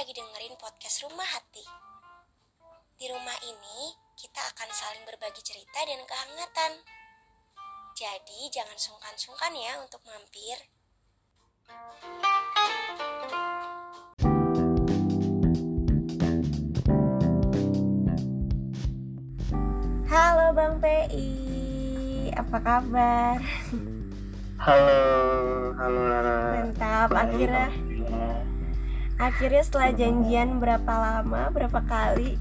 lagi dengerin podcast Rumah Hati. Di rumah ini, kita akan saling berbagi cerita dan kehangatan. Jadi, jangan sungkan-sungkan ya untuk mampir. Halo Bang PI, apa kabar? Halo Lara. Mantap, Baik, akhirnya setelah janjian berapa lama, berapa kali?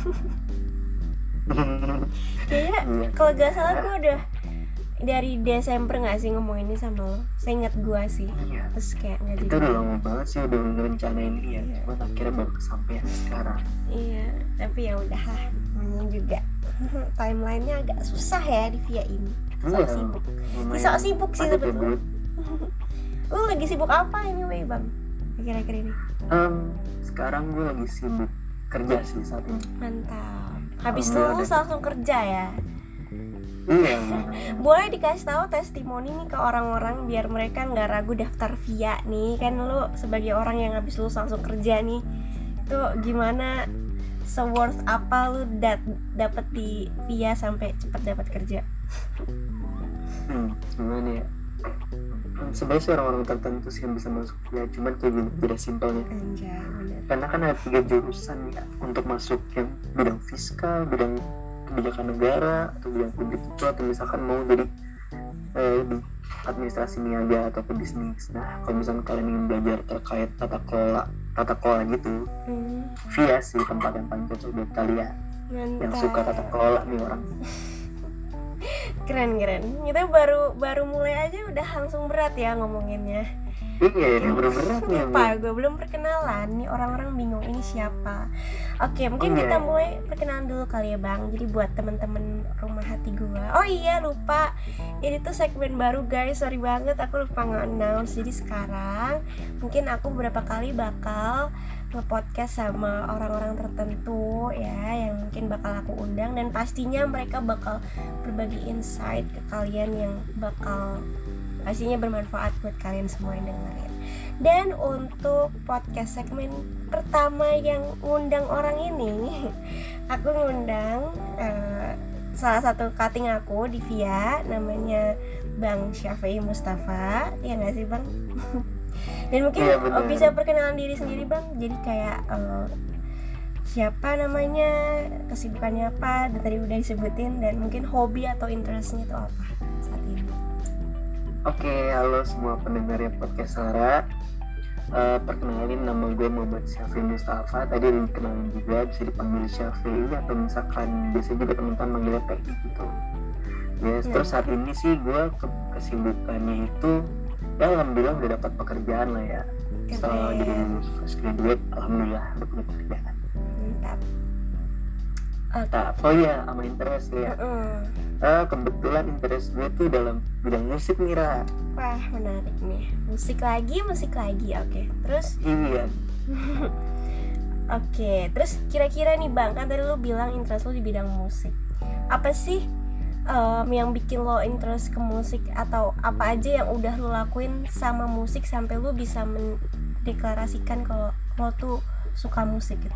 Kayaknya kalau gak salah gue udah dari Desember gak sih ngomong ini sama lo? Saya inget gue sih. Iya. Terus kayak gak jadi. Itu udah lama banget sih udah ngerencanain ini ya. Cuman akhirnya baru kesampaian sekarang. Iya, tapi ya udahlah, namanya juga timelinenya agak susah ya di via ini. Sok sibuk. Sok sibuk sih sebetulnya. Lu lagi sibuk apa ini, Bang? Akhir-akhir ini? Sekarang gue lagi sibuk kerja sih saat ini. Mantap. Habis lulus langsung kerja ya? Iya. Boleh dikasih tahu testimoni nih ke orang-orang biar mereka nggak ragu daftar via nih, kan lu sebagai orang yang habis lulus langsung kerja nih, itu gimana, se-worth apa lu dapet di via sampai cepat dapat kerja? Gimana ya? Sebenarnya sih orang-orang tertentu sih yang bisa masuk ya, cuman kayak gini beda simpelnya. Karena kan ada 3 jurusan ya untuk masuk, yang bidang fiskal, bidang kebijakan negara, atau bidang publik itu, atau misalkan mau jadi di administrasi niaga atau pebisnis. Nah, kalau misalkan kalian ingin belajar terkait tata kelola gitu, via sih tempat yang paling cocok buat kalian. Mantap. Yang suka tata kelola nih orang. Keren. Kita baru mulai aja udah langsung berat ya ngomonginnya. Iya, berat nih. Lupa, gue belum perkenalan nih, orang-orang bingung ini siapa. Oke, mungkin kita mulai perkenalan dulu kali ya Bang. Jadi buat temen-temen Rumah Hati gue. Oh iya, lupa. Ini tuh segmen baru guys, sorry banget aku lupa nge-announce. Jadi sekarang mungkin aku beberapa kali bakal nge-podcast sama orang-orang tertentu ya, yang mungkin bakal aku undang, dan pastinya mereka bakal berbagi insight ke kalian yang bakal pastinya bermanfaat buat kalian semua yang dengerin. Dan untuk podcast segmen pertama yang ngundang orang ini, aku ngundang salah satu cutting aku di via, namanya Bang Syafi'i Mustafa. Ya nggak sih Bang? Dan mungkin bisa perkenalan diri sendiri Bang. Jadi kayak siapa namanya, kesibukannya apa, dan tadi udah disebutin, dan mungkin hobi atau interestnya itu apa saat ini. Oke, halo semua pendengar podcast Sarah. Perkenalin, nama gue Muhammad Syafi'i Mustafa. Tadi udah dikenalin juga, bisa dipanggil Syafi'i, atau misalkan biasanya juga teman-teman manggilnya PI gitu. Yes, terus saat ini sih gue kesibukannya itu ya alhamdulillah udah dapat pekerjaan lah ya. Setelah jadi lulus fresh graduate, alhamdulillah udah punya pekerjaan. Mantap. Oh iya, sama interest ya. Kebetulan interest gue tuh dalam bidang musik nih, Ra. Wah, menarik nih. Musik lagi. Oke, terus? Iya. Oke, terus kira-kira nih Bang, kan tadi lu bilang interest lu di bidang musik. Apa sih yang bikin lo interest ke musik, atau apa aja yang udah lo lakuin sama musik sampai lo bisa mendeklarasikan kalau lo tuh suka musik gitu?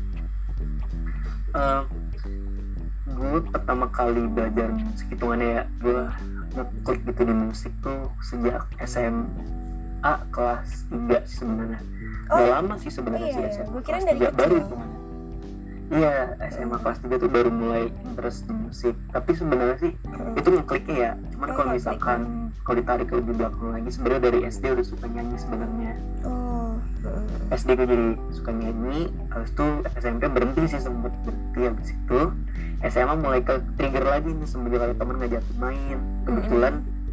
Gue pertama kali belajar musik, hitungannya ya gue ngeklik gitu di musik tuh sejak SMA kelas 3 sih sebenarnya. Udah lama sih sebenarnya sih SMA. Gue kira kelas dari 3 baru hitungannya. Iya, SMA kelas 3 tuh baru mulai interest di musik. Tapi sebenarnya sih itu ngekliknya ya. Cuman kalau misalkan kalau ditarik ke lebih belakang lagi, sebenarnya dari SD udah suka nyanyi sebenarnya. SD gue jadi suka nyanyi, habis itu SMP berhenti sih, sempet berhenti. Habis itu SMA mulai ke trigger lagi nih, semenjak ada temen ngajakin main. Kebetulan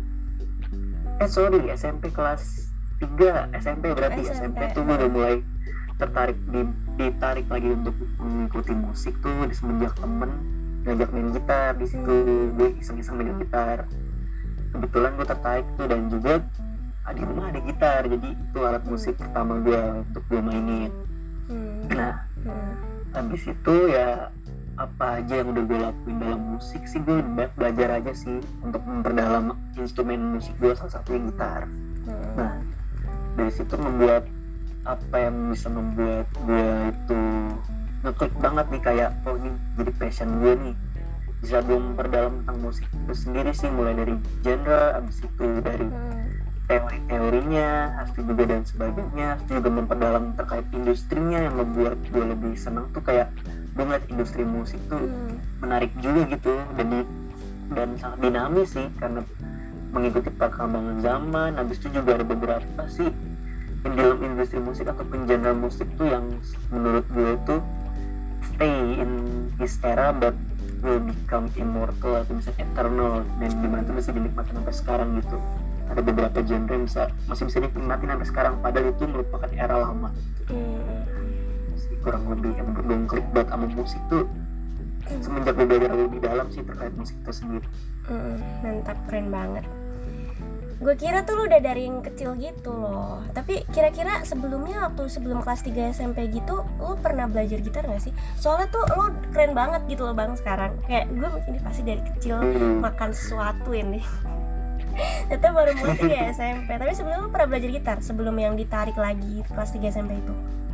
SMP kelas 3 SMP berarti SMP tuh gue udah mulai ditarik lagi untuk mengikuti musik tuh di semenjak temen ngajak main gitar. Di situ gue iseng-iseng main gitar, kebetulan gue tertarik tuh, dan juga di rumah ada gitar, jadi itu alat musik pertama gue untuk gue mainin. Nah, habis itu ya apa aja yang udah gue lakuin dalam musik sih, gue belajar aja sih untuk memperdalam instrumen musik gue, salah satunya gitar. Nah, dari situ membuat apa yang bisa membuat gue itu ngeklik banget nih, kayak oh ini jadi passion gue nih, bisa gue memperdalam tentang musik itu sendiri sih, mulai dari genre, abis itu dari teori-teorinya, habis itu juga dan sebagainya, habis itu juga memperdalam terkait industrinya yang membuat gue lebih senang tuh, kayak gue ngeliat industri musik tuh menarik juga gitu, dan sangat dinamis sih karena mengikuti perkembangan zaman. Habis itu juga ada beberapa sih yang di dalam industri musik ataupun genre musik tuh yang menurut gue tuh stay in this era but will become immortal atau misalnya eternal, dan dimana tuh masih dinikmati sampai sekarang gitu. Ada beberapa genre yang masih bisa dinikmati sampai sekarang padahal itu merupakan era lama sih, kurang lebih yang belum klik banget sama musik tuh semenjak gue belajar lebih dalam sih terkait musik itu sendiri. Mantap, keren banget. Gue kira tuh lu udah dari yang kecil gitu loh. Tapi kira-kira sebelumnya waktu sebelum kelas 3 SMP gitu, lu pernah belajar gitar gak sih? Soalnya tuh lu keren banget gitu loh Bang sekarang. Kayak gue ini pasti dari kecil makan sesuatu ini. Ternyata baru mulai 3 SMP. Tapi sebelumnya lu pernah belajar gitar sebelum yang ditarik lagi kelas 3 SMP itu?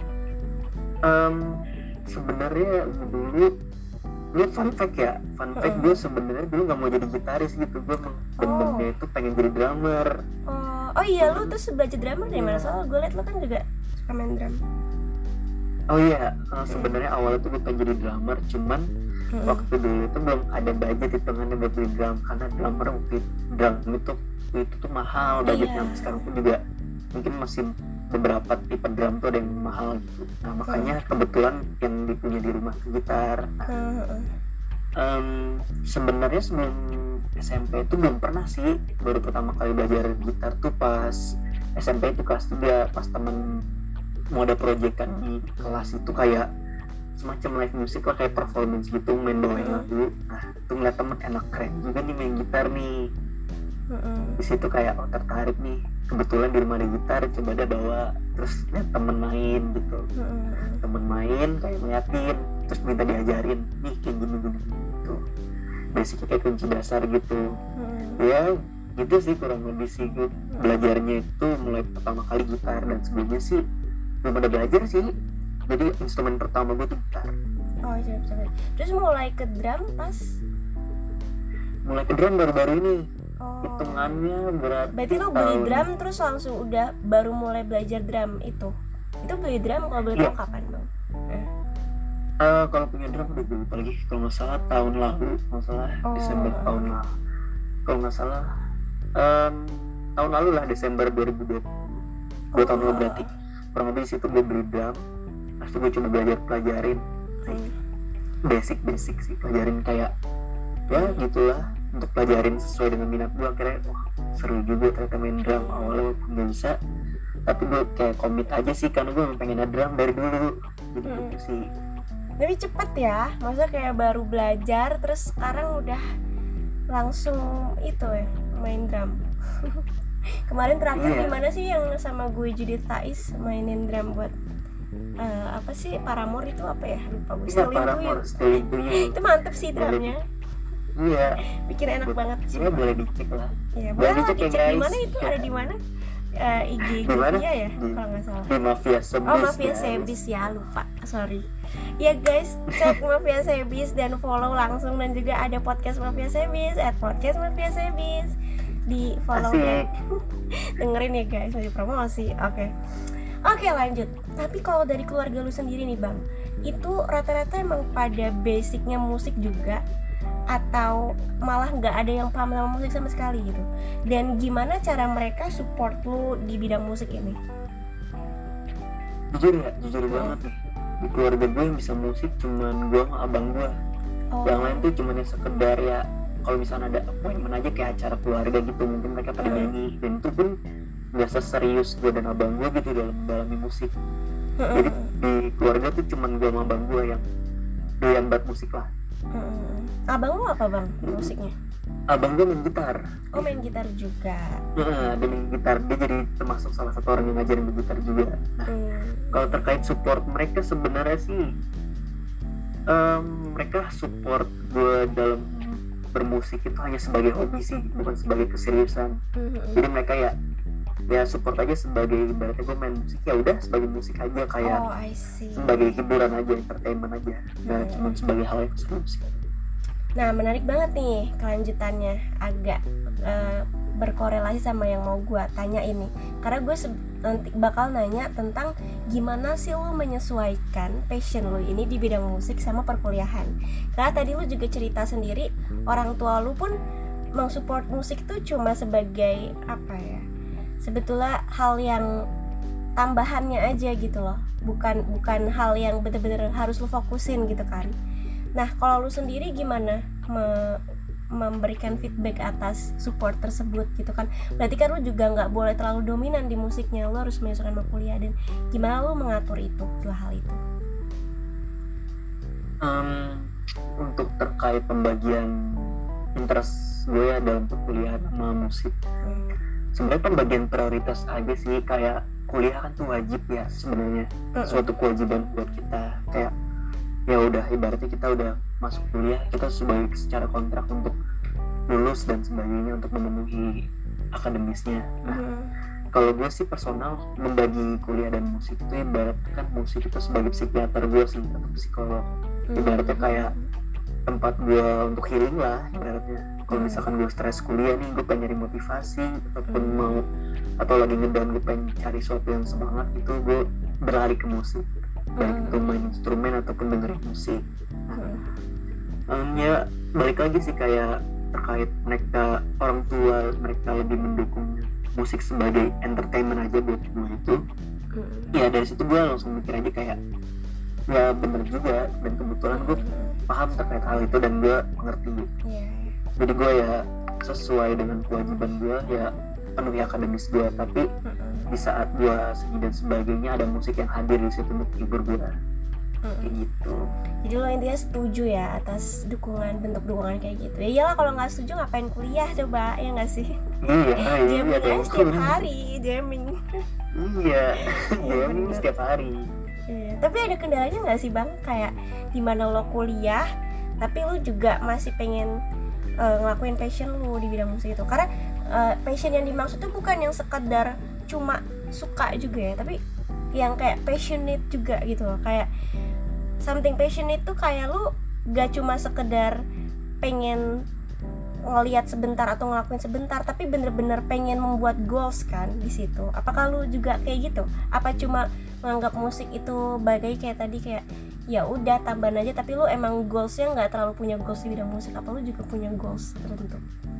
Sebenarnya dulu fun fact gue sebenarnya dulu nggak mau jadi gitaris gitu, gue bener-bener itu pengen jadi drummer. Oh iya, lu terus belajar drummer dari mana? Soalnya gue liat lu kan juga suka main drum. Oh iya, sebenarnya awalnya tuh gue pengen jadi drummer, cuman waktu dulu itu belum ada budget hitungannya buat beli drum, karena drummer drum itu tuh mahal budgetnya. Sekarang pun juga mungkin masih beberapa tipe drum tuh ada yang mahal gitu. Nah makanya kebetulan yang dipunya di rumah gitar. Sebenarnya sebelum SMP itu belum pernah sih, baru pertama kali belajar gitar tuh pas SMP itu kelas 3, pas temen mau ada proyekan di kelas itu kayak semacam live music lah, kayak performance gitu, main bawain lagu. Nah itu ngeliat temen enak, keren juga nih main gitar nih. Di situ kayak tertarik nih, kebetulan di rumah ada gitar, coba dia bawa, terus lihat temen main gitu. Temen main kayak ngeliatin, terus minta diajarin nih kayak gini gitu, basicnya kayak kunci dasar gitu. Ya gitu sih kurang lebih sih gue belajarnya itu mulai pertama kali gitar, dan sebelumnya sih belum ada belajar sih, jadi instrumen pertama gue tuh gitar. Oh siap. Terus mulai ke drum baru-baru ini. Hitungannya berarti lo beli drum terus langsung udah baru mulai belajar drum itu beli drum kalau boleh tahu kapan Bang? Kalau punya drum udah gue lupa lagi, kalau nggak salah tahun lalu, Desember tahun lalu kalau nggak salah, tahun lalu lah, Desember 2020, 2 tahun lalu berarti. Kurang lebih situ gue beli drum, terus gue coba pelajarin basic sih, pelajarin kayak ya gitulah, untuk pelajarin sesuai dengan minat gue. Akhirnya seru juga ternyata main drum. Awalnya nggak bisa, tapi gue kayak komit aja sih, karena gue pengen ada drum dari dulu gitu sih. Tapi cepet ya, maksudnya kayak baru belajar terus sekarang udah langsung itu ya main drum. Kemarin terakhir gimana sih yang sama gue Judith Thais mainin drum buat apa sih, Paramore itu apa ya, lupa gue. Stealing to You. Itu mantep sih drumnya. Iya, bikin enak banget sih. Iya, boleh dicek lah. Iya, boleh dicek ya guys. Di mana itu? Ada di mana? IG gue ya kalau nggak salah. Di Mafia Sebis. Oh, Mafia Sebis ya, lupa. Sorry. Ya guys, cek Mafia Sebis dan follow langsung, dan juga ada podcast Mafia Sebis @podcastmafiasebis. Di follow ya. Dengerin ya guys, lagi promosi. Oke, lanjut. Tapi kalau dari keluarga lu sendiri nih Bang, itu rata-rata emang pada basicnya musik juga, atau malah nggak ada yang paham sama musik sama sekali gitu? Dan gimana cara mereka support lu di bidang musik ini? Jujur banget nih, di keluarga gue yang bisa musik cuman gue sama abang gue. Yang lain tuh cuman yang sekedar ya, kalau misalnya ada appointment aja kayak acara keluarga gitu, mungkin mereka pada nyanyi, dan itu pun nggak seserius gue dan abang gue gitu dalam mendalami musik. Jadi di keluarga tuh cuman gue sama abang gue yang doyan banget musik lah. Abang lu apa Bang musiknya? Abang gue main gitar. Oh, main gitar juga. Dia main gitar, dia jadi termasuk salah satu orang yang ngajarin main gitar juga. Nah, kalau terkait support mereka sebenarnya sih mereka support gue dalam bermusik itu hanya sebagai hobi sih, bukan sebagai keseriusan. Jadi mereka ya ya support aja sebagai ibaratnya gue main musik ya udah sebagai musik aja kayak sebagai hiburan aja, entertainment aja, nggak cuma sebagai hal yang serius. Nah menarik banget nih kelanjutannya, agak berkorelasi sama yang mau gue tanya ini, karena gue nanti bakal nanya tentang gimana sih lu menyesuaikan passion lu ini di bidang musik sama perkuliahan. Karena tadi lu juga cerita sendiri orang tua lu pun mensupport musik tuh cuma sebagai apa ya, sebetulnya hal yang tambahannya aja gitu loh, bukan hal yang bener-bener harus lu fokusin gitu kan. Nah kalau lu sendiri gimana memberikan feedback atas support tersebut gitu kan? Berarti kan lu juga nggak boleh terlalu dominan di musiknya, lu harus menyesuaikan sama kuliah, dan gimana lu mengatur itu, dua hal itu? Untuk terkait pembagian interest gue ya dalam perkuliahan sama musik, sebenarnya pembagian prioritas aja sih. Kayak kuliah kan tuh wajib ya sebenarnya, suatu kewajiban buat kita. Kayak ya udah ibaratnya kita udah masuk kuliah, kita sebagai secara kontrak untuk lulus dan sebagainya, untuk memenuhi akademisnya. Nah kalau gue sih personal membagi kuliah dan musik itu ibaratnya kan musik itu sebagai psikiater gue sih, atau psikolog. Ibaratnya kayak tempat gue untuk healing lah ibaratnya. Kalau misalkan gue stres kuliah nih, gue pengen nyari motivasi ataupun mau atau lagi ngedown, gue pengen cari sesuatu yang semangat, itu gue berlari ke musik, baik itu main instrumen ataupun dengerin musik. Ya balik lagi sih kayak terkait mereka, orang tua mereka lebih mendukung musik sebagai entertainment aja buat gue itu. Ya dari situ gue langsung mikir aja kayak ya bener juga, dan kebetulan gue paham terkait hal itu dan gue mengerti. Jadi gue ya sesuai dengan kewajiban gue ya penuhi akademis gue, tapi di saat gue sedih dan sebagainya ada musik yang hadir di situ untuk hibur gue, kayak gitu. Jadi lo intinya setuju ya atas bentuk dukungan kayak gitu. Ya iyalah, kalau nggak setuju ngapain kuliah coba, ya nggak sih? Jamming aja setiap hari, jamming. Jamming setiap hari. Tapi ada kendalanya nggak sih bang? Kayak dimana lo kuliah tapi lo juga masih pengen ngelakuin passion lo di bidang musik itu. Karena passion yang dimaksud itu bukan yang sekedar cuma suka juga ya, tapi yang kayak passionate juga gitu loh. Kayak something passionate tuh kayak lo gak cuma sekedar pengen ngelihat sebentar atau ngelakuin sebentar, tapi bener-bener pengen membuat goals kan di situ. Apakah lu juga kayak gitu? Apa cuma menganggap musik itu bagai kayak tadi, kayak ya udah tambahan aja, tapi lu emang goalsnya nggak terlalu punya goals di bidang musik? Apa lu juga punya goals tertentu?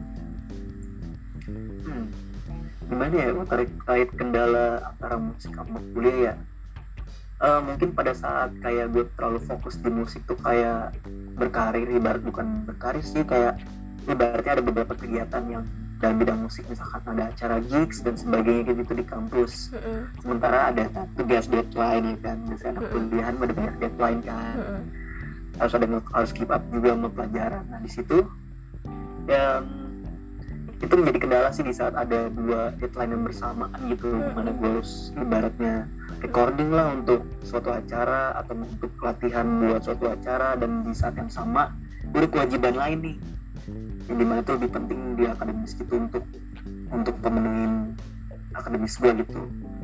Gimana ya terkait kendala antara musik sama kuliah ya? Mungkin pada saat kayak gue terlalu fokus di musik tuh kayak berkarir, ibarat bukan berkarir sih, kayak ibaratnya ada beberapa kegiatan yang dalam bidang musik, misalkan ada acara gigs dan sebagainya gitu di kampus. Sementara ada tugas deadline ya kan, misalnya anak kuliahan ada banyak deadline kan, harus keep up juga sama pelajaran. Nah di situ ya itu menjadi kendala sih di saat ada dua deadline yang bersamaan gitu, mana gue harus ibaratnya recording lah untuk suatu acara atau untuk pelatihan buat suatu acara, dan di saat yang sama gue ada kewajiban lain nih yang dimana itu lebih penting di akademis gitu, untuk pemenuhin akademis gue gitu.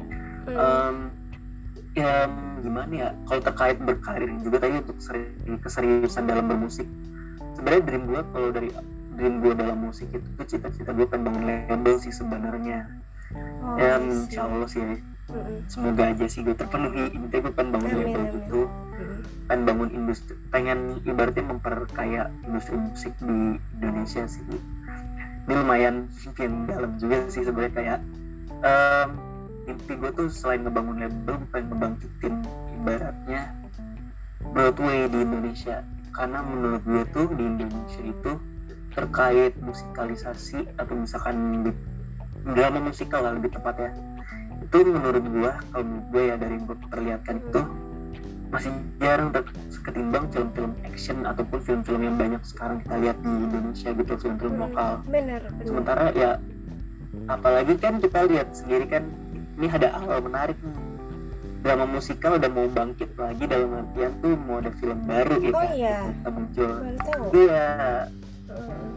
Ya gimana ya, kalau terkait berkarir juga tadi untuk keseriusan dalam bermusik, sebenarnya dream gue dalam musik itu cita-cita gue pengen bangun label sih sebenarnya. Ya insya Allah sih, semoga aja sih gue terpenuhi. Intinya gue pengen bangun label gitu, pengen bangun industri, pengen ibaratnya memperkaya industri musik di Indonesia sih. Ini lumayan mungkin dalam juga sih sebenarnya, kayak mimpi gue tuh selain ngebangun label, gue pengen ngebangkitin ibaratnya Broadway di Indonesia. Karena menurut gue tuh di Indonesia itu terkait musikalisasi atau misalkan drama musikal lah lebih tepat ya, itu menurut gue ya dari yang gue perlihatkan itu masih jarang ketimbang film-film action ataupun film-film yang banyak sekarang kita lihat di Indonesia gitu, film-film lokal. Bener. Sementara ya apalagi kan kita lihat sendiri kan, ini ada awal menarik nih, drama musikal udah mau bangkit lagi, dalam artian tuh mau ada film baru gitu. Iya. Kita muncul. Baru tahu. Iya.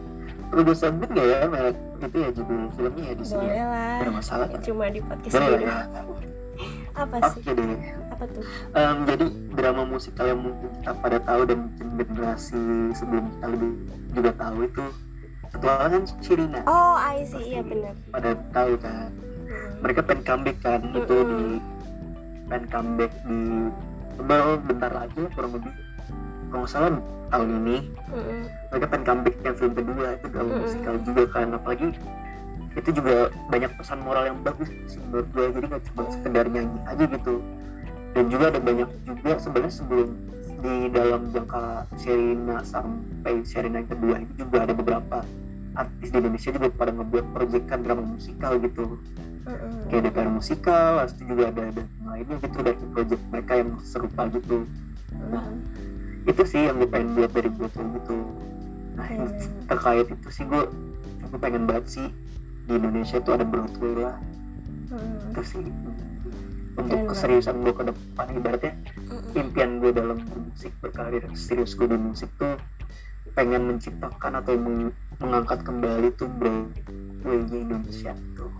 Perlu gue sebut nggak ya merek itu ya judul filmnya ya di sini? Boleh lah. Ada masalah kan? Cuma di podcast boleh ini. ya. Apa sih? Oke deh. Apa tuh? Jadi drama musikal yang mungkin kita pada tahu dan mungkin generasi sebelum kita lebih juga tahu itu petualangan Sherina. Oh, I see, iya benar. Pada tahu kan? Mereka pengen comeback kan? Itu di pengen comeback di bentar lagi kurang lebih kalau nggak salah tahun ini. Mereka pengen comeback yang film kedua itu drama musikal juga kan, apalagi itu juga banyak pesan moral yang bagus sih menurut gue, jadi nggak cuma sekedar nyanyi aja gitu. Dan juga ada banyak juga sebenarnya sebelum di dalam jangka Sherina sampai Sherina yang kedua itu juga ada beberapa artis di Indonesia juga pada ngebuat proyekan drama musikal gitu. Kayak DPR musikal, itu juga ada lainnya gitu dari proyek mereka yang serupa gitu. Nah itu sih yang gue pengen buat dari gue tuh gitu. Nah terkait itu sih gue pengen banget sih di Indonesia tuh ada Broadway lah. Itu sih untuk keseriusan gue ke depan, ibaratnya impian gue dalam musik, berkarir serius gue di musik tuh pengen menciptakan atau mengangkat kembali tuh Broadway-nya Indonesia tuh.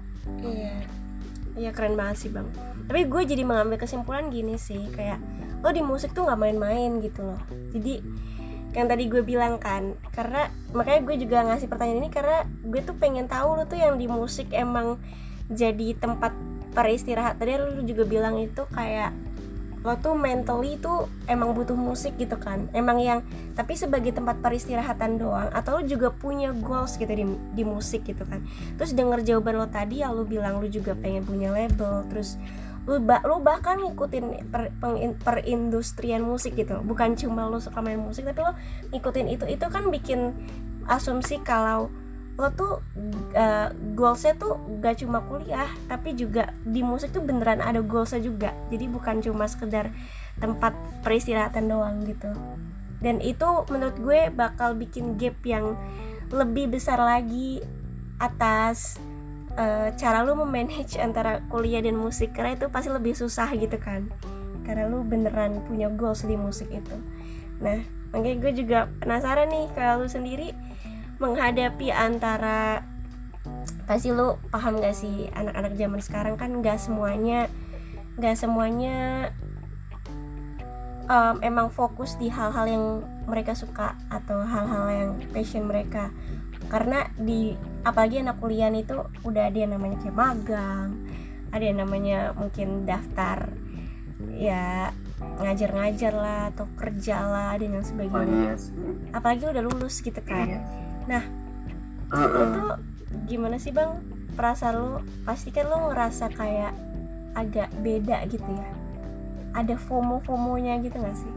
Iya keren banget sih bang. Tapi gue jadi mengambil kesimpulan gini sih, kayak lo di musik tuh nggak main-main gitu loh. Jadi yang tadi gue bilang kan, karena makanya gue juga ngasih pertanyaan ini karena gue tuh pengen tahu lo tuh yang di musik emang jadi tempat peristirahat. Tadi lo juga bilang itu kayak lo tuh mentally tuh emang butuh musik gitu kan, emang yang tapi sebagai tempat peristirahatan doang, atau lo juga punya goals gitu di musik gitu kan. Terus denger jawaban lo tadi yang lo bilang lo juga pengen punya label, terus lo bahkan ngikutin perindustrian musik gitu, bukan cuma lo suka main musik tapi lo ngikutin itu kan bikin asumsi kalau lo tuh goalsnya tuh gak cuma kuliah, tapi juga di musik tuh beneran ada goalsnya juga. Jadi bukan cuma sekedar tempat peristirahatan doang gitu. Dan itu menurut gue bakal bikin gap yang lebih besar lagi atas cara lu memanage antara kuliah dan musik, karena itu pasti lebih susah gitu kan, karena lu beneran punya goals di musik itu. Nah makanya gue juga penasaran nih kalau lu sendiri menghadapi antara, pasti lu paham gak sih anak-anak zaman sekarang kan gak semuanya emang fokus di hal-hal yang mereka suka atau hal-hal yang passion mereka. Karena di apalagi anak kuliah itu udah ada yang namanya kayak magang, ada yang namanya mungkin daftar ya ngajar-ngajar lah atau kerja lah dan yang sebagainya. Apalagi udah lulus gitu kan. Nah lu tuh gimana sih bang perasaan lu? Pasti kan lu ngerasa kayak agak beda gitu ya, ada FOMO-nya gitu gak sih?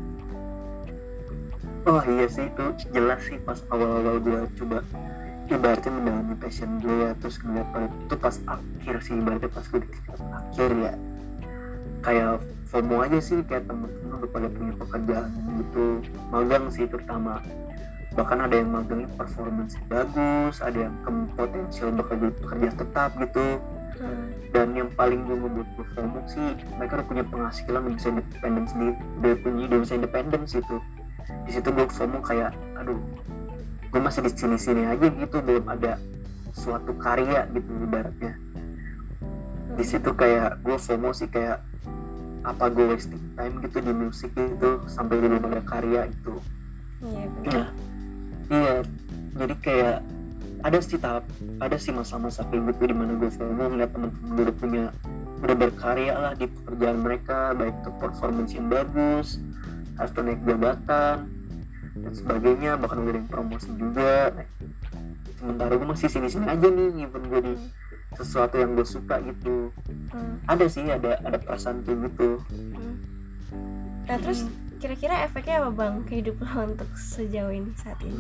Oh iya sih, itu jelas sih pas awal-awal gue coba ibaratnya mendalami passion gue ya, terus ngeliat itu pas akhir sih, ibaratnya pas gue di akhir ya kayak FOMO aja sih, kayak temen-temen udah pada punya pekerjaan gitu, magang sih terutama, bahkan ada yang magangnya performance bagus, ada yang potensial bakal bekerja tetap gitu. Dan yang paling gue ngebuat gue FOMO sih, mereka udah punya penghasilan, udah bisa independen sendiri, udah bisa independen sih tuh. Di situ gue FOMO kayak, aduh, gue masih di sini aja gitu, belum ada suatu karya gitu ibaratnya. Di situ kayak gue FOMO sih, kayak apa gue wasting time gitu di musik gitu sampai belum ada karya gitu. Iya, jadi kayak ada sih masa-masa kayak gitu dimana gue FOMO ngeliat temen-temen gue udah berkarya lah di pekerjaan mereka, baik itu performance yang bagus atau naik jabatan dan sebagainya, bahkan udah yang promosi juga. Sementara gue masih sini-sini aja nih, even gue di sesuatu yang gue suka gitu. Ada sih, ada perasaan kayak gitu. Nah terus kira-kira efeknya apa bang ke hidup lo untuk sejauh ini saat ini?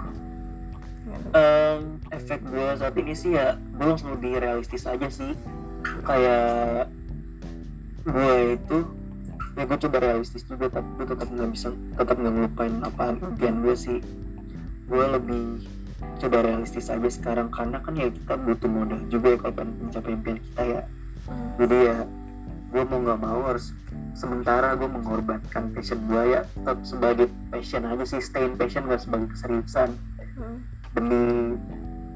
Efek gue saat ini sih ya gue langsung lebih realistis aja sih, kayak gue itu ya gue coba realistis juga, tapi gue tetap nggak ngelupain apa impian gue sih. Gue lebih coba realistis aja sekarang, karena kan ya kita butuh modal juga ya kalau pengen mencapai impian kita ya. Jadi ya gue mau nggak mau harus sementara gue mengorbankan passion gue ya, tetap sebagai passion aja sih, stay in passion, gak sebagai keseriusan, demi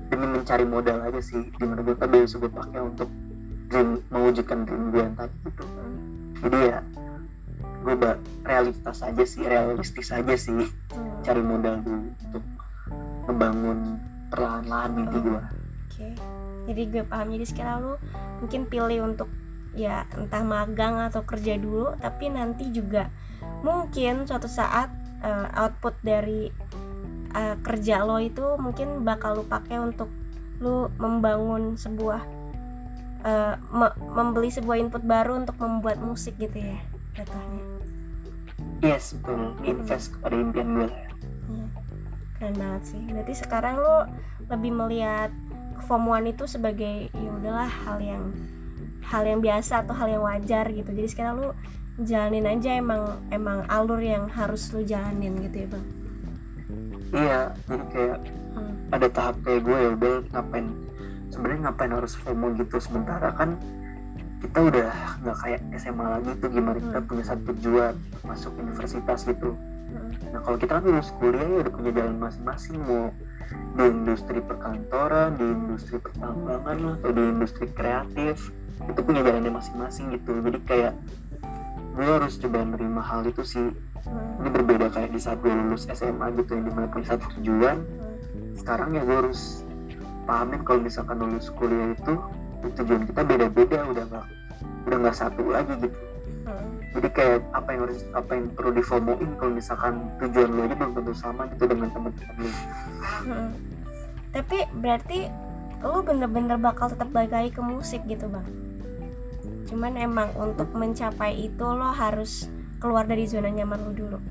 demi mencari modal aja sih, dimana gue tadi bisa gue pakai untuk mewujudkan dream gue yang tadi gitu. Jadi ya gue realistis aja sih cari modal dulu untuk membangun perlahan-lahan mimpi gue. Oke. Jadi gue paham, jadi sekarang lu mungkin pilih untuk ya entah magang atau kerja dulu, tapi nanti juga mungkin suatu saat output dari kerja lo itu mungkin bakal lu pakai untuk lu membangun sebuah membeli sebuah input baru untuk membuat musik gitu ya contohnya. Yes, betul. Invest kepada impian gue lah ya. Keren banget sih. Berarti sekarang lo lebih melihat FOMO-an itu sebagai ya udahlah hal yang biasa atau hal yang wajar gitu. Jadi sekarang lo jalanin aja, emang alur yang harus lo jalanin gitu ya bang. Iya, jadi kayak ada tahap kayak gue ya udah ngapain harus FOMO gitu, sementara kan kita udah nggak kayak SMA lagi tuh, gimana kita punya satu tujuan masuk universitas gitu. Nah kalau kita kan lulus kuliah ya udah punya jalan masing-masing, mau di industri perkantoran, di industri pertambangan atau di industri kreatif, itu punya jalannya masing-masing gitu. Jadi kayak gue harus coba menerima hal itu sih. Ini berbeda kayak di saat gue lulus SMA gitu yang dimana punya satu tujuan. Sekarang ya gue harus pahamin kalau misalkan lulus kuliah itu tujuan kita beda-beda, udah nggak satu lagi gitu. Jadi kayak apa yang perlu difomoin kalau misalkan tujuan lo aja belum tentu sama gitu dengan teman-teman lo. Tapi berarti lo bener-bener bakal tetap balik lagi ke musik gitu bang. Cuman emang untuk mencapai itu lo harus keluar dari zona nyaman lo dulu.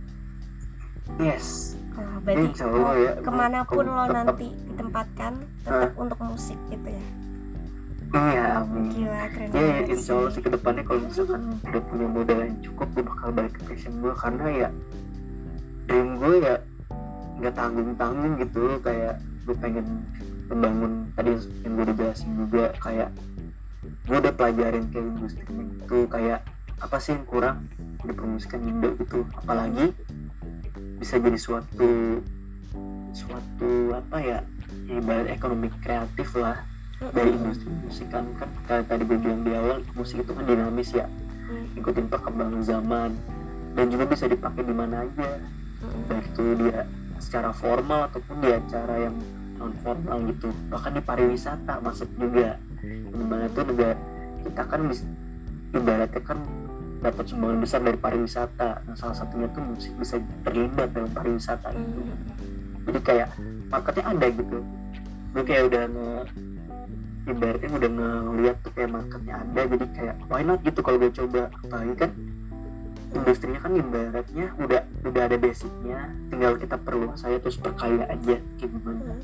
Yes. Berarti ya, kemanapun lo nanti ditempatkan tetap untuk musik gitu ya. Iya, gila, keren ya insya Allah sih kedepannya kalau misalkan udah punya modal yang cukup, gue bakal balik ke passion gue, karena ya dream gue ya nggak tanggung gitu. Kayak gue pengen membangun tadi yang gue udah jelasin juga, kayak gue udah pelajarin kayak industri itu kayak apa sih yang kurang di permusikan Indo gitu, apalagi bisa jadi suatu apa ya ibarat ekonomi kreatif lah dari industri musik kan kayak tadi gue bilang di awal, musik itu kan dinamis ya, ikutin perkembangan zaman dan juga bisa dipakai di mana aja, baik itu dia secara formal ataupun di acara yang non formal gitu, bahkan di pariwisata masuk juga, dimana tuh negara kita kan ibaratnya kan dapat sumbangan besar dari pariwisata. Nah salah satunya tuh musik bisa terlibat dalam pariwisata gitu. Jadi kayak marketnya ada gitu, gue kayak udah ibaratnya udah ngeliat tuh kayak marketnya ada, jadi kayak why not gitu kalau gue coba. Apalagi kan industrinya kan ibaratnya udah ada basicnya, tinggal kita perlu saya terus perkaya aja kayak gimana.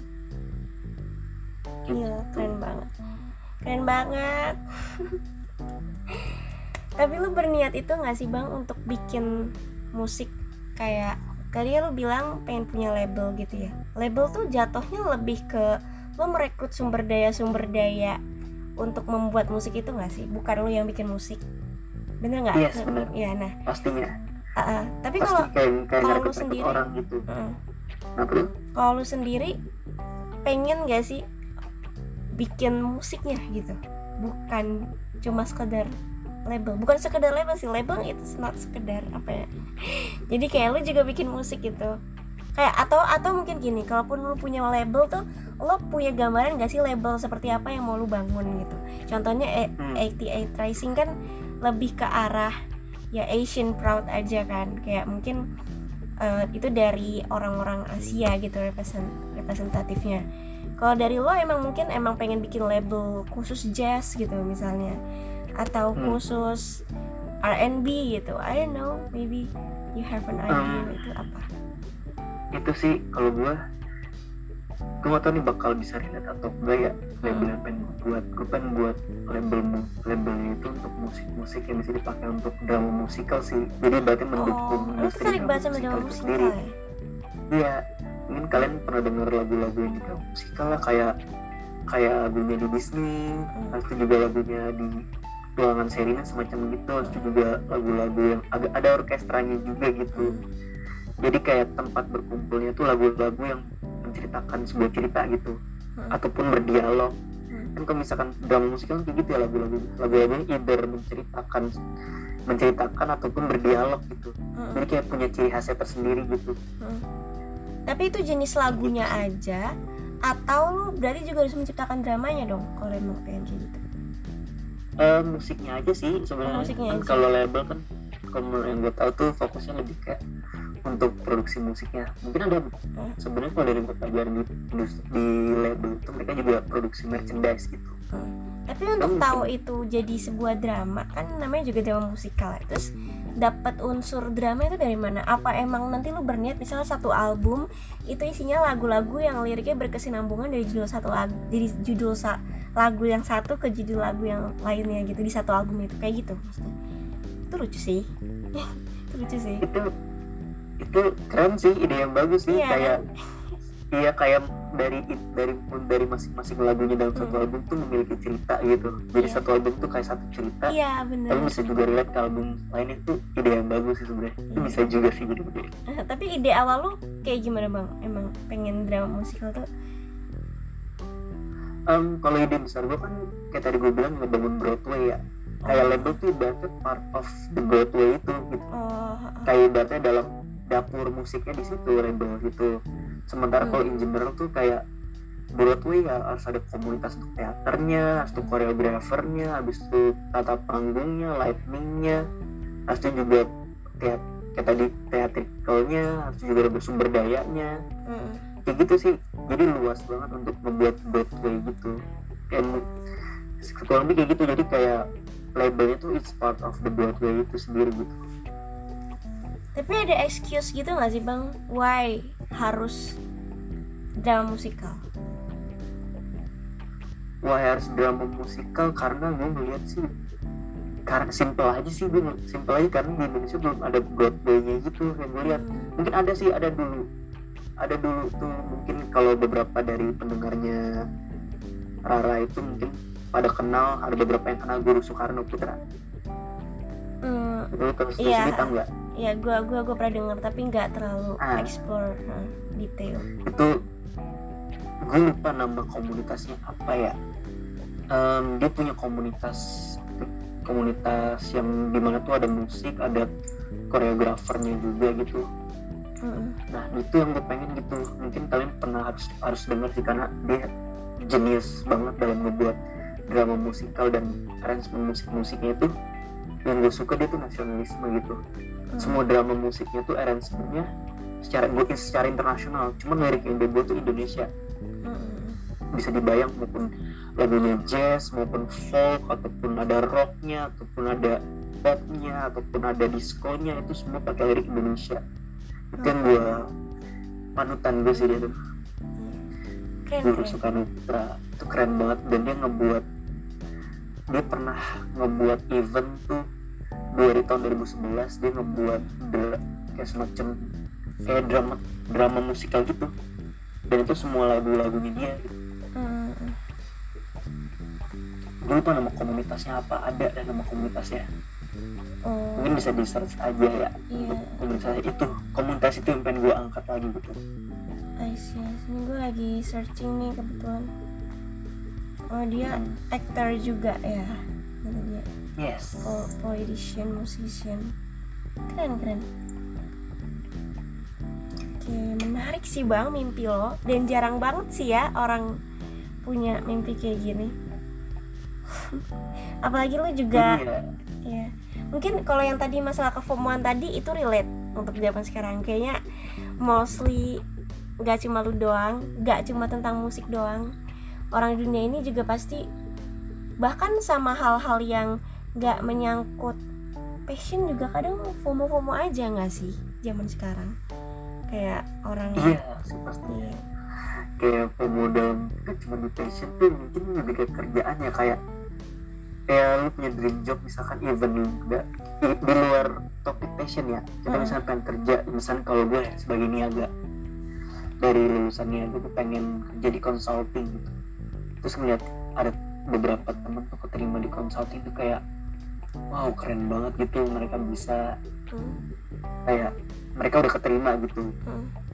Iya, keren banget. Tapi lu berniat itu nggak sih bang untuk bikin musik kayak tadi lu bilang pengen punya label gitu ya? Label tuh jatuhnya lebih ke lo merekrut sumber daya untuk membuat musik itu nggak sih? Bukan lo yang bikin musik, bener nggak? Yes, bener. Ya, nah. Pastinya. Tapi kalau lo sendiri, orang gitu. Kalau lo sendiri pengen nggak sih bikin musiknya gitu? Bukan cuma sekedar label, bukan sekedar label sih, label itu not sekedar apa ya? Jadi kayak lo juga bikin musik gitu. Kayak atau mungkin gini, kalaupun lo punya label tuh lo punya gambaran gak sih label seperti apa yang mau lo bangun gitu. Contohnya 88 Rising kan lebih ke arah ya Asian proud aja kan, kayak mungkin itu dari orang-orang Asia gitu representatifnya. Kalau dari lo emang pengen bikin label khusus jazz gitu misalnya, atau khusus R&B gitu, I don't know, maybe you have an idea itu apa? Itu sih kalau gue gak tau nih bakal bisa relate atau enggak ya label yang pengen gue pengen buat labelnya itu untuk musik-musik yang bisa dipakai untuk drama musikal sih, jadi berarti mendukung industri drama musikal itu sendiri. Iya, mungkin kalian pernah dengar lagu-lagu yang di drama musikal lah, kayak lagunya di Disney, terus juga lagunya di ruangan Sherina semacam gitu, terus juga lagu-lagu yang ada orkestranya juga gitu. Jadi kayak tempat berkumpulnya tuh lagu-lagu yang menceritakan sebuah cerita gitu. ataupun berdialog. Kan kalau misalkan drama musikal kayak gitu ya, lagu-lagunya either menceritakan ataupun berdialog gitu. Jadi kayak punya ciri khasnya tersendiri gitu. Tapi itu jenis lagunya aja atau lu berarti juga harus menciptakan dramanya dong kalau emang pengen kayak gitu? Musiknya aja sih sebenarnya. Kan aja. kalau label kan, kalau yang gue tahu tuh fokusnya lebih kayak untuk produksi musiknya. Mungkin ada sebenarnya kalau dari pelajaran di label itu mereka juga produksi merchandise gitu. Tapi untuk tahu itu jadi sebuah drama, kan namanya juga drama musikal. Terus dapat unsur drama itu dari mana? Apa emang nanti lu berniat misalnya satu album itu isinya lagu-lagu yang liriknya berkesinambungan dari judul satu lagu, dari judul lagu yang satu ke judul lagu yang lainnya gitu di satu album itu, kayak gitu maksudnya? Itu lucu sih. Itu lucu sih. Itu keren sih, ide yang bagus sih. Iya, kayak dari masing-masing lagunya dalam satu album tuh memiliki cerita gitu. Jadi satu album tuh kayak satu cerita. Iya, benar. Tapi bisa juga relate ke album lain. Itu ide yang bagus sih sebenarnya. Itu bisa juga sih jadi ide. Tapi ide awal lu kayak gimana bang? Emang pengen drama musikal tuh? Kalau ide besar gue kan kayak tadi gue bilang ngebangun Broadway ya. Kayak label tuh ibaratnya part of the Broadway itu gitu. Kayak ibaratnya dalam dapur musiknya di situ label gitu. Sementara kalau in general tuh kayak Broadway ya harus ada komunitas untuk teaternya, harus ada koreografernya, habis itu tata panggungnya, lightingnya, harus juga kayak tadi theatricalnya, harus juga ada sumber dayanya. Kayak gitu sih. Jadi luas banget untuk membuat Broadway gitu. Kayak kurang lebih kayak gitu. Jadi kayak labelnya tuh it's part of the Broadway itu sendiri gitu. Tapi ada excuse gitu nggak sih bang? Why harus drama musikal? Why harus drama musikal? Karena gue ngeliat sih, karena simple aja karena di Indonesia belum ada Broadway-nya gitu yang gue lihat. Mungkin ada dulu tuh, mungkin kalau beberapa dari pendengarnya Rara itu mungkin pada kenal, ada beberapa yang kenal Guru Soekarno Putra. Itu terus cerita nggak? Iya, gue pernah dengar tapi nggak terlalu explore detail. Itu gue lupa nama komunitasnya apa ya. Dia punya komunitas yang dimana tuh ada musik, ada koreografernya juga gitu. Nah itu yang gue pengen gitu. Mungkin kalian pernah harus dengar sih, karena dia jenius banget dalam membuat drama musikal dan arrangement musiknya itu. Yang gue suka dia tuh nasionalisme gitu. Semua drama musiknya tuh arrangementnya secara internasional, cuman lirik yang dia buat tuh Indonesia. Bisa dibayang, maupun lagunya jazz, maupun folk, ataupun ada rocknya, ataupun ada popnya, ataupun ada diskonya, itu semua pakai lirik Indonesia. Itu yang gue panutan gue sih dia tuh. Guru Soekarno Putra itu keren banget. Dan dia pernah ngebuat event tuh dari tahun 2011. Dia ngebuat kayak semacam kayak drama musikal gitu, dan itu semua lagunya dia gitu. Gue lupa nama komunitasnya apa, ada nama komunitasnya. Mungkin bisa di search aja ya. Untuk komunitas itu yang pengen gue angkat lagi gitu. Ini gue lagi searching nih kebetulan. Oh dia aktor juga ya, gitu dia. Yes. Politician, musician, keren. Oke, menarik sih bang mimpi lo, dan jarang banget sih ya orang punya mimpi kayak gini. Apalagi lo juga, ya. Mungkin kalau yang tadi masalah kefomoan tadi itu relate untuk zaman sekarang. Kayaknya mostly gak cuma lu doang, gak cuma tentang musik doang. Orang dunia ini juga pasti, bahkan sama hal-hal yang gak menyangkut passion juga kadang FOMO aja gak sih zaman sekarang. Kayak orang sih pasti. Kayak FOMO dalam gak cuma di passion tuh, mungkin lebih kayak kerjaan ya. Kayak lu punya dream job misalkan, even gak di luar topik passion ya. Kita misalkan pengen kerja, misalkan kalau gue sebagai niaga, dari lulusan niaga gue pengen kerja di consulting gitu. Terus ngeliat ada beberapa temen tuh keterima di consulting tuh kayak wow keren banget gitu, mereka bisa kayak mereka udah keterima gitu.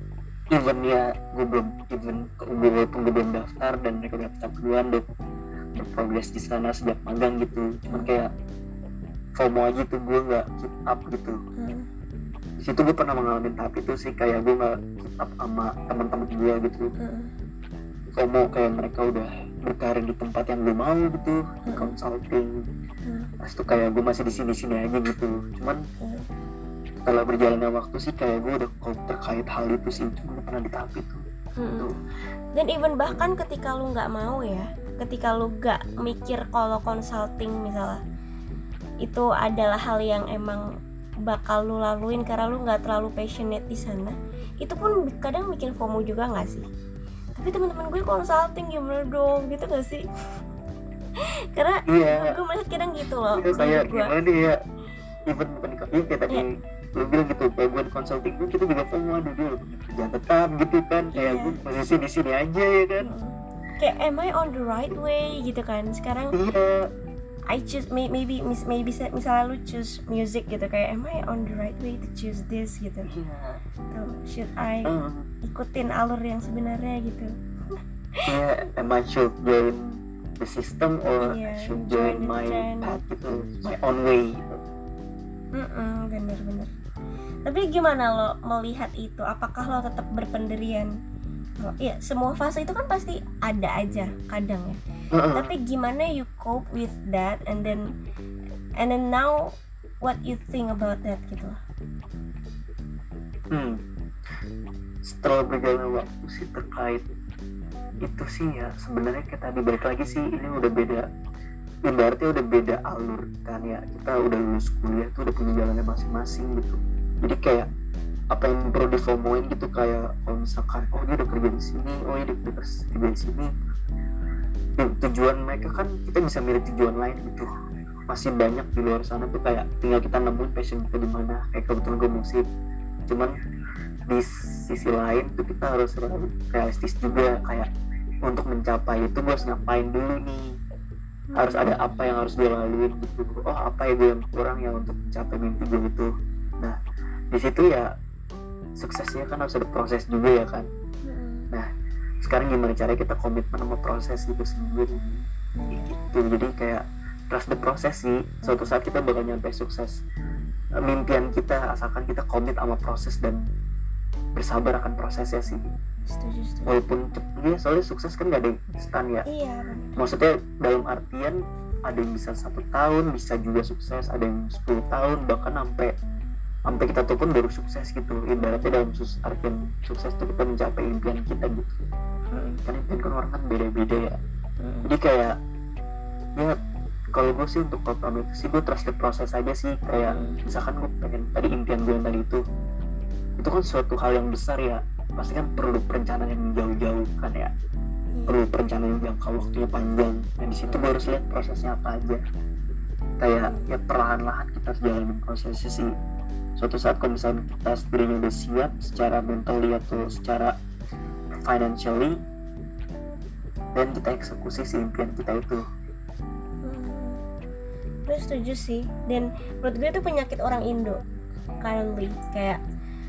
even ya gue walaupun gue belum daftar dan mereka udah daftar duluan udah berprogres di sana sejak magang gitu, cuman kayak FOMO aja tuh, gue nggak keep up gitu. Di situ gue pernah mengalami tahap itu sih, kayak gue nggak keep up sama teman-teman gue gitu. FOMO kayak mereka udah berkarir di tempat yang gue mau gitu, di consulting. Pas itu kayak gue masih di sini aja gitu. Cuman setelah berjalannya waktu sih kayak gue udah terkait hal itu sih, cuma pernah di tahap itu. Dan even bahkan ketika lu nggak mau ya, ketika lu nggak mikir kalau consulting misalnya itu adalah hal yang emang bakal lu laluin karena lu nggak terlalu passionate di sana, itu pun kadang bikin FOMO juga nggak sih? Tapi teman-teman gue consulting gimana dong gitu nggak sih? Karena gue melihat kadang gitu loh. Kayak gimana nih ya, even bukan kayak tadi lu bilang gitu, kayak gue di consulting gue kita juga FOMO, aduh dia kerja tetap gitu kan, kayak gue masih di sini aja ya kan. Kayak am I on the right way gitu kan sekarang. I choose maybe misalnya lu choose music gitu, kayak am I on the right way to choose this gitu. Should I ikutin alur yang sebenarnya gitu. Am I should join the system or should join my path gitu, my own way gitu. Bener. Tapi gimana lo melihat itu? Apakah lo tetap berpendirian? Ya semua fase itu kan pasti ada aja kadang ya. Tapi gimana you cope with that and then now what you think about that gitu? Setelah berjalan waktu sih terkait itu sih ya sebenarnya kayak tadi balik lagi sih, ini udah beda, ibaratnya udah beda alur kan ya, kita udah lulus kuliah tuh udah punya jalannya masing-masing gitu. Jadi kayak apa yang perlu difomoin gitu, kayak kalau misalkan dia udah kerja di sini, dia udah kerja di sini, tujuan mereka kan kita bisa milih tujuan lain gitu. Masih banyak di luar sana tuh, kayak tinggal kita nemuin passion kita di mana. Kayak kebetulan gue musik, cuman di sisi lain tuh kita harus realistis juga, kayak untuk mencapai itu gue harus ngapain dulu nih, harus ada apa yang harus gue laluin gitu. Apa ya gue yang kurang ya untuk mencapai mimpi gue itu. Nah di situ ya suksesnya kan harus ada proses juga ya kan. Nah sekarang gimana caranya kita komitmen sama proses itu sendiri gitu. Jadi kayak trust the process sih, suatu saat kita bakal nyampe sukses mimpian kita, asalkan kita komit sama proses dan bersabar akan prosesnya sih. Setuju. Walaupun ya soalnya sukses kan gak ada yang instan ya. Maksudnya dalam artian ada yang bisa 1 tahun, bisa juga sukses, ada yang 10 tahun, bahkan sampai kita tuh pun baru sukses gitu. Ibaratnya dalam artian sukses itu kita mencapai impian kita gitu. Karena impian kan orang kan beda-beda ya. Jadi kayak ya kalau gue sih untuk program itu sih gue trust the process aja sih. Kayak misalkan gue pengen tadi impian gue yang tadi itu kan suatu hal yang besar ya, pasti kan perlu perencanaan yang jauh-jauh kan ya, perlu perencanaan yang jangka waktunya panjang. Dan di situ gue harus lihat prosesnya apa aja, kayak ya perlahan-lahan kita harus jalanin prosesnya sih. Suatu saat kalau misalnya kita sendirinya udah siap secara mentally atau secara financially, dan kita eksekusi si impian kita itu. Gue setuju sih, dan menurut gue itu penyakit orang Indo currently, kayak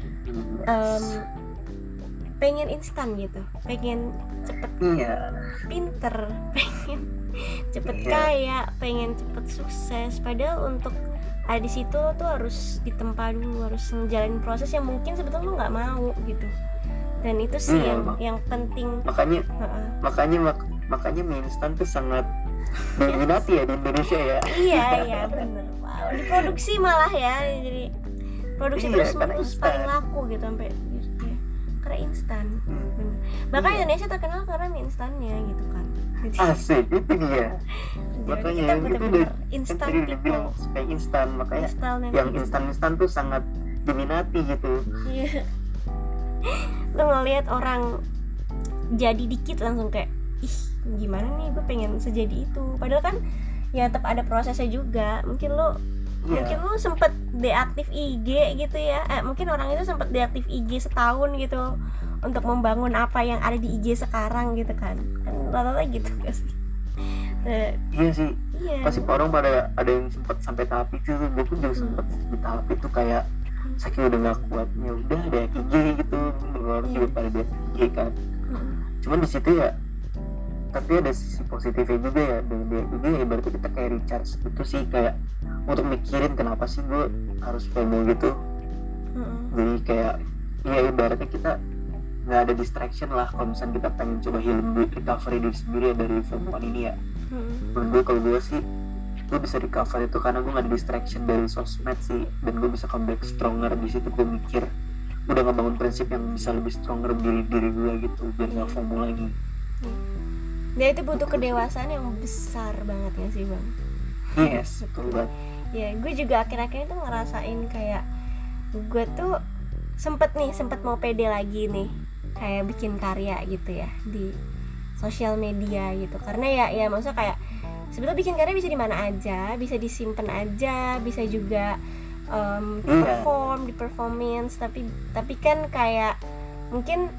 pengen instan gitu, pengen cepet pinter, pengen cepet kaya, pengen cepet sukses. Padahal untuk ada di situ lo tuh harus ditempa dulu, harus menjalani proses yang mungkin sebetulnya lo nggak mau gitu. Dan itu sih yang penting. Makanya mie instan tuh sangat diminati ya di Indonesia ya. Iya bener. Wow, diproduksi malah ya, jadi produksi terus paling laku gitu sampai ya, karena instan. Bahkan Indonesia terkenal karena mie instannya gitu kan. Asik, itu dia. Makanya kita bener-bener instan people, supaya instan, makanya yang instan tuh sangat diminati gitu. Iya. Lo ngeliat orang jadi dikit langsung kayak gimana nih, gue pengen sejadi itu. Padahal kan ya tetap ada prosesnya juga. Mungkin lo sempet deaktif IG gitu ya, mungkin orang itu sempet deaktif IG setahun gitu untuk membangun apa yang ada di IG sekarang gitu kan rata-rata gitu gak sih? Iya sih, pasti orang pada ada yang sempet sampai tahap itu. Gue pun juga sempet di tahap itu, kayak saking udah nggak kuatnya udah ada IG gitu, orang juga pada ada IG kan. Cuman di situ ya tapi ada sisi positifnya juga ya, dan dia juga ya berarti kita kayak recharge gitu sih, kayak untuk mikirin kenapa sih gue harus FOMO gitu. Jadi kayak ya ibaratnya kita nggak ada distraction lah kalau misalnya kita pengen coba healing recovery diri sendiri ya dari FOMO ini ya. Menurut gue kalau gue sih gue bisa recover itu karena gue nggak ada distraction dari sosmed sih, dan gue bisa comeback stronger. Di situ gue mikir udah ngebangun prinsip yang bisa lebih stronger diri gue gitu biar nggak FOMO lagi. Dan itu butuh kedewasaan yang besar banget ya sih bang. Yes, betul banget. Ya gue juga akhir-akhir itu ngerasain kayak gue tuh sempet mau pede lagi nih kayak bikin karya gitu ya di sosial media gitu, karena ya maksudnya kayak sebetulnya bikin karya bisa di mana aja, bisa disimpan aja, bisa juga perform di performance, tapi kan kayak mungkin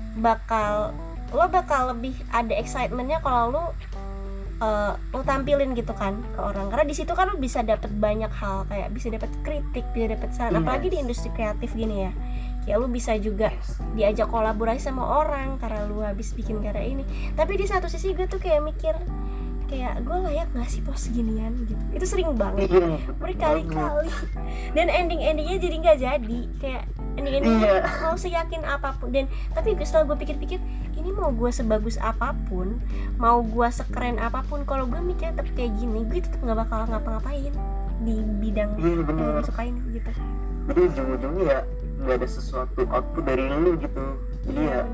lo bakal lebih ada excitementnya kalau lo tampilin gitu kan ke orang, karena di situ kan lo bisa dapat banyak hal, kayak bisa dapat kritik, bisa dapat saran, apalagi di industri kreatif gini ya, kayak lo bisa juga diajak kolaborasi sama orang karena lo habis bikin karya ini. Tapi di satu sisi gue tuh kayak mikir kayak gue layak nggak sih post ginian gitu, itu sering banget berkali-kali, dan endingnya jadi nggak jadi, kayak endingnya mau seyakin apapun, dan tapi setelah gue pikir-pikir ini mau gue sebagus apapun, mau gue sekeren apapun, kalau gue mikir tetap kayak gini, gue tetap nggak bakal ngapa-ngapain di bidang yang gue sukain gitu. Jadi ujung-ujungnya ya nggak ada sesuatu output dari lu gitu. Jadi ya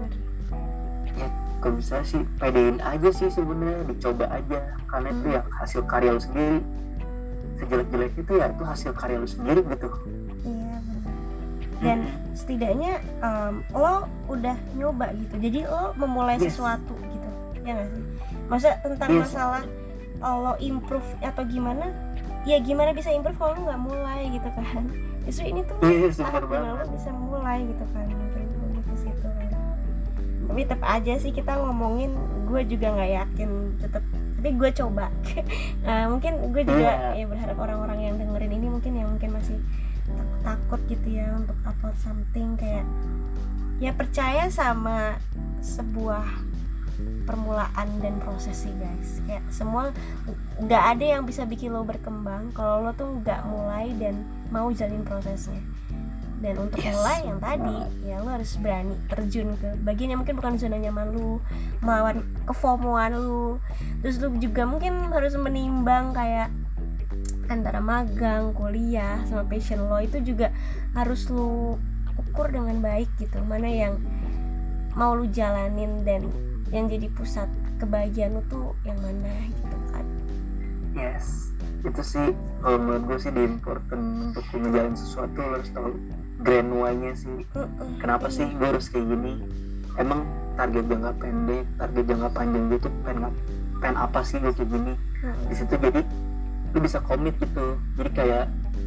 kalau bisa sih pedein aja sih sebenarnya, dicoba aja, karena itu ya hasil karya lu sendiri. Sejelek-jelek itu ya itu hasil karya lu sendiri gitu. Iya benar. Dan setidaknya lo udah nyoba gitu, jadi lo memulai sesuatu gitu, ya nggak sih? Masa tentang masalah lo improve atau gimana? Ya gimana bisa improve kalau lo nggak mulai gitu kan? Justru ini tuh tahap dimana lo bisa mulai gitu kan, mungkin lebih ke situ kan. Tapi tetap aja sih kita ngomongin, gue juga nggak yakin tetap, tapi gue coba. Mungkin gue juga ya berharap orang-orang yang dengerin ini mungkin masih takut gitu ya untuk upload something, kayak ya percaya sama sebuah permulaan dan proses sih guys. Kayak semua nggak ada yang bisa bikin lo berkembang kalau lo tuh nggak mulai dan mau jalin prosesnya. Dan untuk mulai yang tadi ya lo harus berani terjun ke bagian yang mungkin bukan zona nyaman lu, melawan kefomoan lu. Terus lu juga mungkin harus menimbang kayak antara magang, kuliah, sama passion lo, itu juga harus lu ukur dengan baik gitu, mana yang mau lu jalanin dan yang jadi pusat kebahagiaan lu tuh yang mana gitu kan. Yes, itu sih kalau menurut gue sih di important untuk ngejalanin sesuatu lo harus tahu grand why-nya sih. Kenapa sih gue harus kayak gini? Emang target jangka pendek, target jangka panjang gue tuh pengen apa sih gue kayak gini? Di situ jadi lu bisa komit gitu. Jadi kayak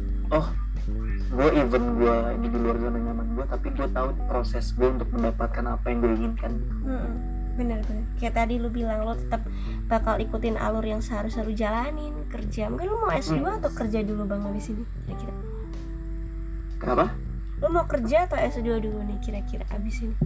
gue ini di luar zona nyaman gue, tapi gue tahu proses gue untuk mendapatkan apa yang gue inginkan. Bener kayak tadi lu bilang lo tetap bakal ikutin alur yang seharusnya lu jalanin, kerja. Mungkin lu mau S2 atau kerja dulu bang abis ini kira-kira? Kenapa? Lu mau kerja atau S2 dulu nih kira-kira abis ini?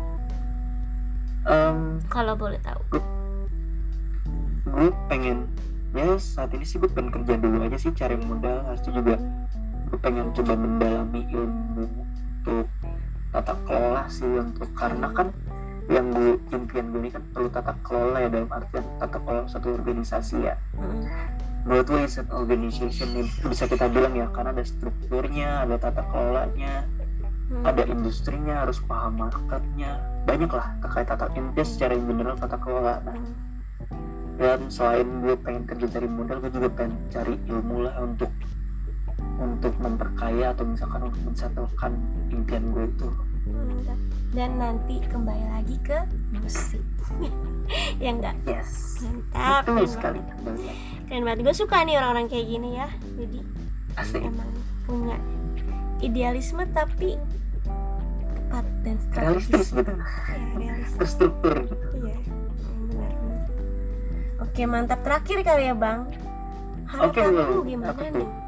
Kalau boleh tahu. Gue pengen saat ini sih gue pengen kerja dulu aja sih, cari modal. Habis itu juga gue pengen coba mendalami ilmu untuk tata kelola sih, karena kan yang impian gue ini kan perlu tata kelola ya, dalam artian tata kelola satu organisasi ya. Broadway is an organization, bisa kita bilang ya, karena ada strukturnya, ada tata kelolanya, ada industrinya, harus paham marketnya, banyak lah terkait tata intinya secara general tata kelola. Dan selain gue pengen kerja cari modal, gue juga pengen cari ilmu lah untuk memperkaya atau misalkan untuk mensetelkan impian gue itu. Dan nanti kembali lagi ke musik. Ya enggak? Yes. Mantap. Betul sekali. Keren banget. Gue suka nih orang-orang kayak gini ya. Jadi emang punya idealisme tapi tepat dan strategis. Realistis gitu. Ya, realistis. Terstruktur gitu. Iya. Benar. Oke, mantap. Terakhir kali ya, Bang. Harapan lu gimana nih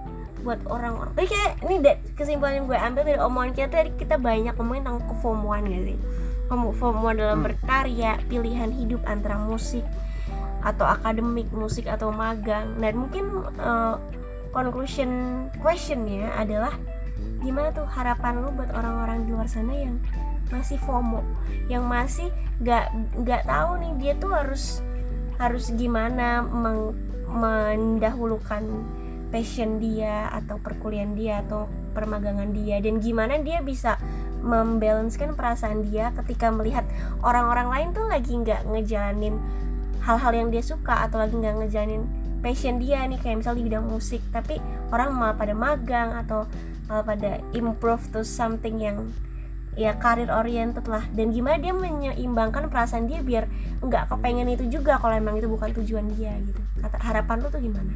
buat orang-orang. Tapi kayak ini kesimpulan yang gue ambil dari omongan kita tadi, kita banyak ngomongin tentang kefomoan gak sih? FOMO dalam berkarya, pilihan hidup antara musik atau akademik, musik atau magang. Dan mungkin conclusion questionnya adalah gimana tuh harapan lu buat orang-orang di luar sana yang masih FOMO, yang masih nggak tahu nih dia tuh harus gimana mendahulukan passion dia atau perkuliahan dia atau permagangan dia, dan gimana dia bisa membalancekan perasaan dia ketika melihat orang-orang lain tuh lagi nggak ngejalanin hal-hal yang dia suka atau lagi nggak ngejalanin passion dia nih, kayak misalnya di bidang musik, tapi orang malah pada magang atau malah pada improve to something yang ya karir oriented lah. Dan gimana dia menyeimbangkan perasaan dia biar nggak kepengen itu juga kalau emang itu bukan tujuan dia gitu. Harapan lu tuh gimana?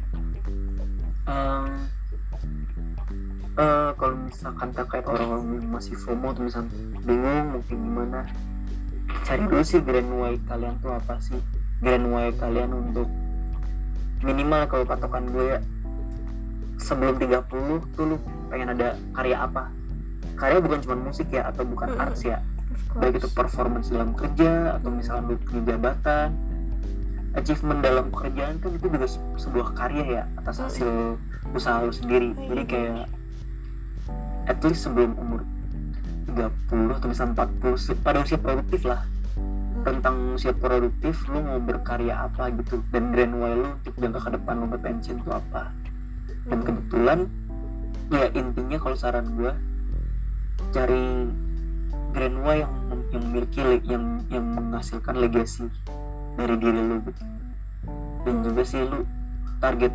Kalau misalkan terkait orang-orang yang masih FOMO atau misalkan bingung mungkin gimana, cari dulu sih grand why kalian tuh apa sih. Grand why kalian untuk minimal, kalau patokan gue ya, sebelum 30 tuh lu pengen ada karya apa. Karya bukan cuma musik ya, atau bukan arts ya, baik itu performance dalam kerja atau misalkan lu punya jabatan, achievement dalam pekerjaan kan itu juga sebuah karya ya, atas hasil usaha lu sendiri. Jadi kayak at least sebelum umur 30 atau misalnya 40, pada usia produktif lah, tentang usia produktif lu mau berkarya apa gitu, dan grand why lu untuk jangka ke depan lu berpensiun itu apa. Dan kebetulan ya intinya kalau saran gue, cari grand why yang memiliki yang menghasilkan legacy dari diri lu gitu. Dan juga sih lu target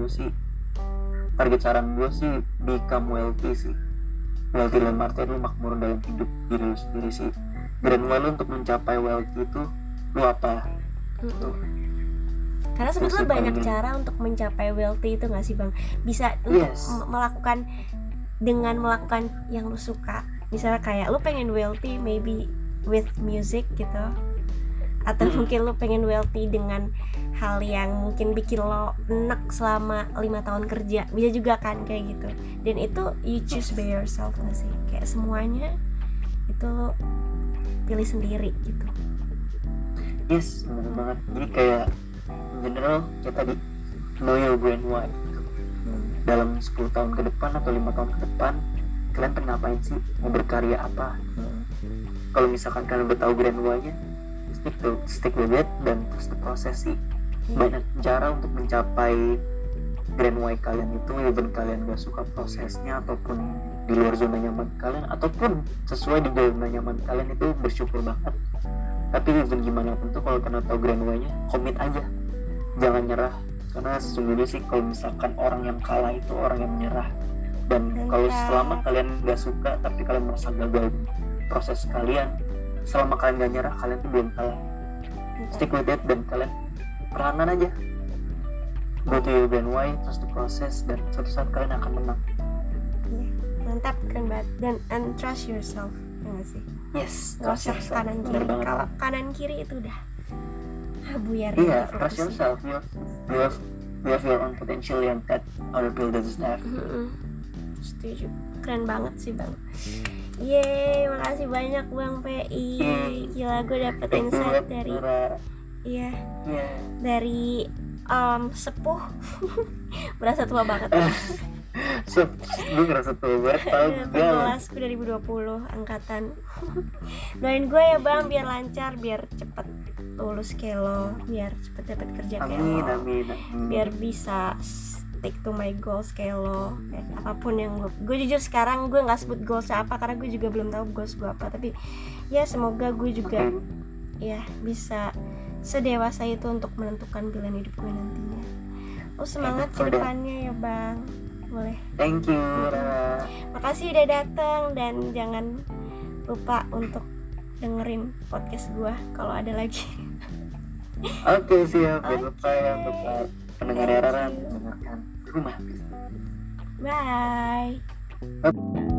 saran gue sih become wealthy sih. Wealthy dalam artian lu makmur dalam hidup diri lu sendiri sih. Grand why lu untuk mencapai wealthy itu lu apa? Karena sebetulnya banyak cara untuk mencapai wealthy itu nggak sih bang? Bisa untuk melakukan dengan melakukan yang lu suka. Misalnya kayak lu pengen wealthy maybe with music gitu, atau mungkin lu pengen wealthy dengan hal yang mungkin bikin lo enak selama 5 tahun kerja, bisa juga kan kayak gitu. Dan itu you choose by yourself gak sih? Kayak semuanya itu lo pilih sendiri gitu. Yes, benar banget. Jadi kayak in general kayak tadi, know your grand why. Dalam 10 tahun ke depan atau 5 tahun ke depan kalian pengen ngapain sih? Mau berkarya apa? Kalau misalkan kalian udah tahu grand why-nya, stick with it dan terus proses sih. Banyak cara untuk mencapai grand why kalian itu, even kalian gak suka prosesnya ataupun di luar zona nyaman kalian ataupun sesuai di zona nyaman kalian, itu bersyukur banget. Tapi even gimana pun tuh kalau kalian tahu grand why-nya, komit aja, jangan nyerah. Karena sesungguhnya sih kalau misalkan orang yang kalah itu orang yang menyerah. Dan kalau selama kalian gak suka tapi kalian merasa gagal proses kalian, selama kalian gak nyerah, kalian tuh belum kalah. Stick with it dan kalian perlahan aja go to your grand why, trust the process, dan suatu saat kalian akan menang. Mantap, keren banget. Dan and trust yourself, ya gak sih? Yes, gak usah kanan kiri. Kalau kanan kiri itu udah buyar. Iya, trust yourself. You have your own potential yang that other people doesn't have. Setuju, keren banget sih bang. Yeay, makasih banyak bang PI. Gila, gue dapet insight dari dari sepuh. Berasa tua banget. Gue ngerasa tua banget. Kelasku 2020 angkatan. Doain gue ya bang, biar lancar, biar cepet lulus kelo, biar cepet dapat kerja kelo. Amin. Biar bisa stick to my goals kelo. Apapun yang gue jujur sekarang gue nggak sebut goals apa karena gue juga belum tahu goals gue apa. Tapi ya semoga gue juga ya bisa sedewasa itu untuk menentukan pilihan hidup gue nantinya. Semangat ke depannya ya bang. Boleh. Thank you. Makasih udah datang, dan jangan lupa untuk dengerin podcast gue kalau ada lagi. Oke, siap. Jangan lupa ya untuk pendengar Rara mendengarkan Rumah. Bye.